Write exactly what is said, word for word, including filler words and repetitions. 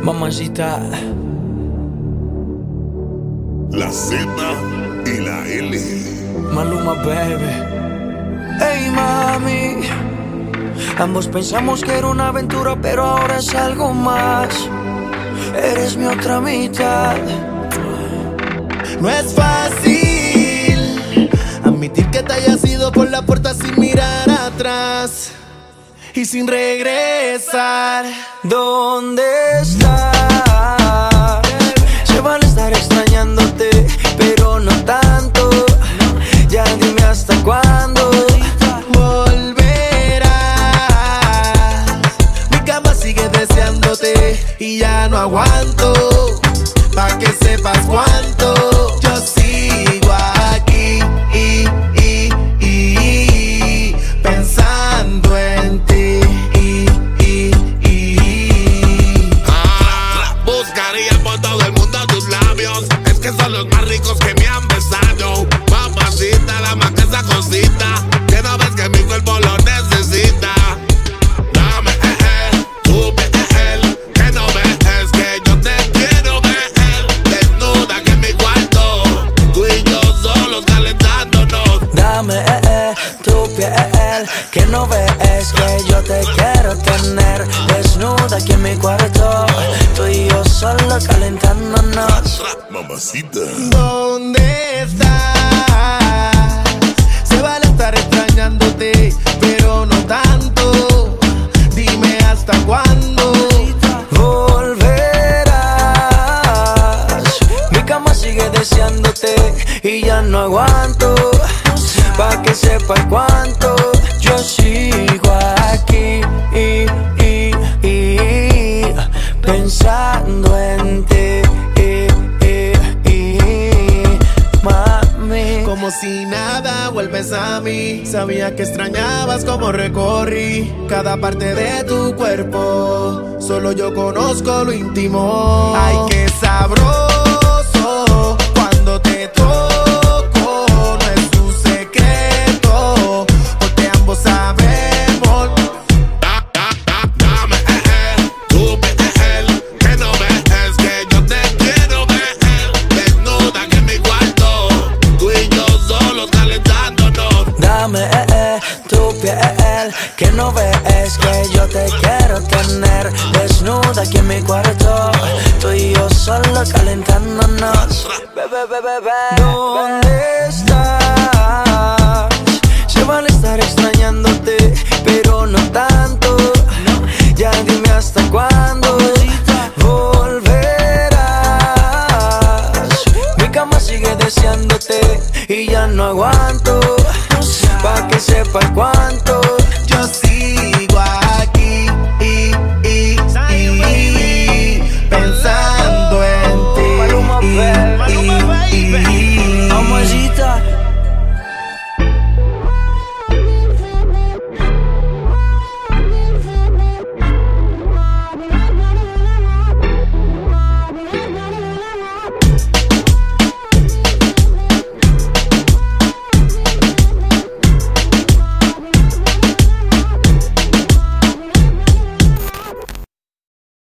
Mamacita. La Z y la L. Maluma, baby. Hey, mami. Ambos pensamos que era una aventura, pero ahora es algo más. Eres mi otra mitad. No es fácil admitir que te hayas ido por la puerta sin mirar atrás y sin regresar. ¿Dónde estás? Se vale estar extrañándote, pero no tanto. Ya dime hasta cuándo volverás. Mi cama sigue deseándote y ya no aguanto. Pa' que sepas cuánto yo sigo aquí y, y, y, pensando en ti y, y, y. Ah, buscaría por todo el mundo tus labios. Es que son los más ricos que me han besado. Mamacita, la más que esa cosita, que no ves que mi cuerpo lo necesita. Dame, eh, eh, tu piel, que no ves que yo te quiero ver. Desnuda que en mi cuarto, tú y yo solos calentándonos. Dame eh, eh, tu piel, que no ves que yo te quiero tener. Desnuda aquí en mi cuarto, tú y yo solo calentándonos. Mamacita. ¿Dónde estás? Se vale estar extrañándote, pero no tanto. Dime hasta cuándo volverás. Mi cama sigue deseándote y ya no aguanto. Pa' que sepas cuánto yo sigo aquí y, y, y, pensando en ti. Como si nada vuelves a mí. Sabía que extrañabas como recorrí cada parte de tu cuerpo. Solo yo conozco lo íntimo. Ay, qué sabroso cuando te toco. No es un secreto, porque ambos sabemos. Da, da, da, dame, eh, eh, tu piel, que no ves que yo te quiero ver. Desnuda que en mi cuarto, tú y yo solos calentándonos. Dame eh, eh, tu piel, que no ves que yo te quiero tener. Desnuda aquí en mi cuarto, tú y yo solo calentándonos. Bebé, bebé, bebé. ¿Dónde estás? Se vale estar extrañándote, pero no tanto. Ya dime hasta cuándo volverás. Mi cama sigue deseándote y ya no aguanto. Pa' que sepas cuánto